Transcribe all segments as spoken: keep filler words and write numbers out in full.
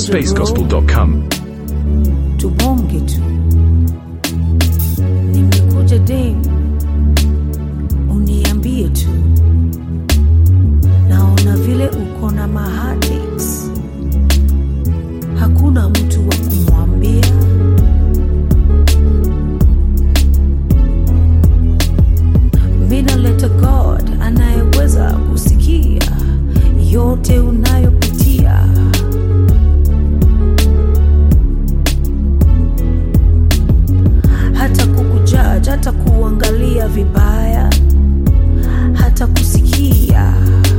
space gospel dot com. Tubonge tu. Nimekuja dem, uniambie tu. Naona vile uko na mahadix, hakuna mtu wa kumwambia. Mina leta God anayeweza kusikia yote unayopitia. Hata kukujudge, hata kuangalia vibaya, hata kusikia.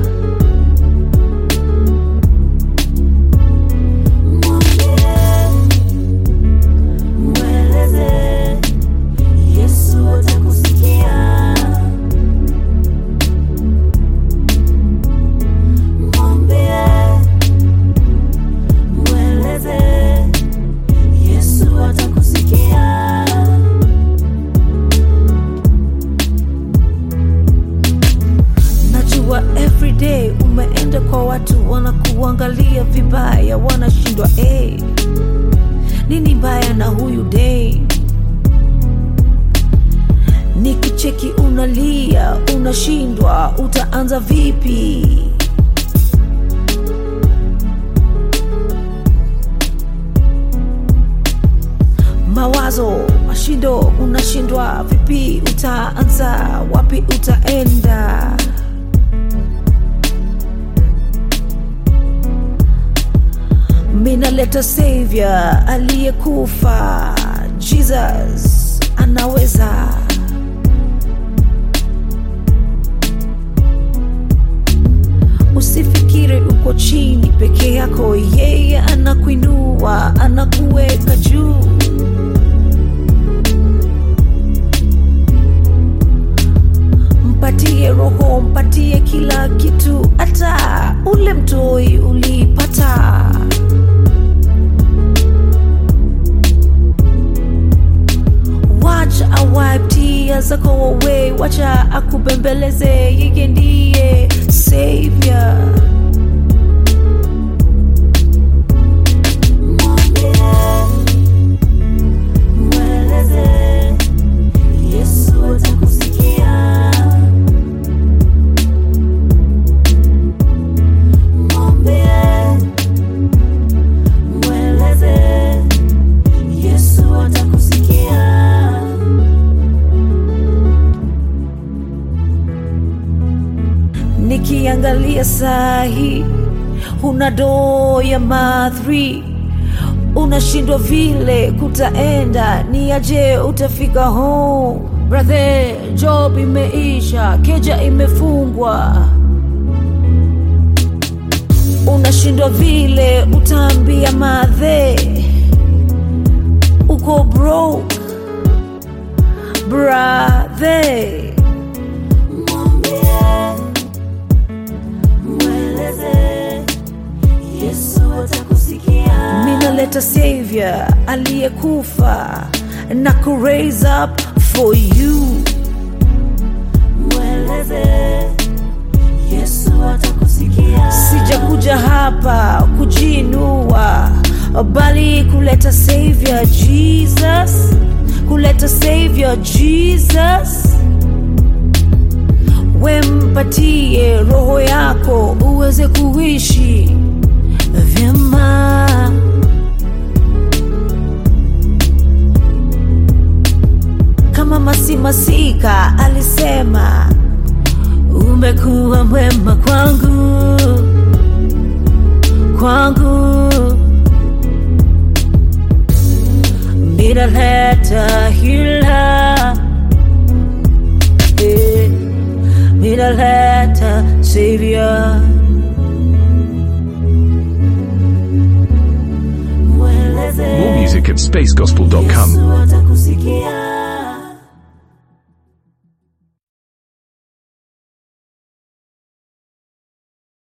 Everyday umeenda kwa watu wanakuangalia vibaya, wanashindwa eh, nini mbaya na huyu day? Nikicheki unalia, unashindwa, utaanza vipi? Mawazo, mashindo, unashindwa vipi? Utaanza wapi? Utaenda Mina leta savior aliyekufa, Jesus anaweza. Usifikiri uko chini peke yako, yeye anakuinua, anakuweka juu. Mpatie roho, mpatie kila kitu, hata ule mtoi ulipata. Wacha awipe tears zako away, wacha akubembeleze, yeye ndiye savior. Nikiangalia sahi, huna doo ya mathri, unashindwa vile kutaenda, ni aje utafika home? Brother, job imeisha, keja imefungwa, unashindwa vile utaambia madhe, uko broke brother. Mina leta savior aliyekufa na ku raise up for you. Mweleze Yesu atakusikia. Sijakuja hapa kujinua, bali kuleta savior Jesus, kuleta savior Jesus. Wempatie roho yako uweze kuishi vyema. Kama Masimasika alisema, umekuwa mwema kwangu, kwangu. Mina leta hila, eh, mina leta savior. More music at space gospel dot com.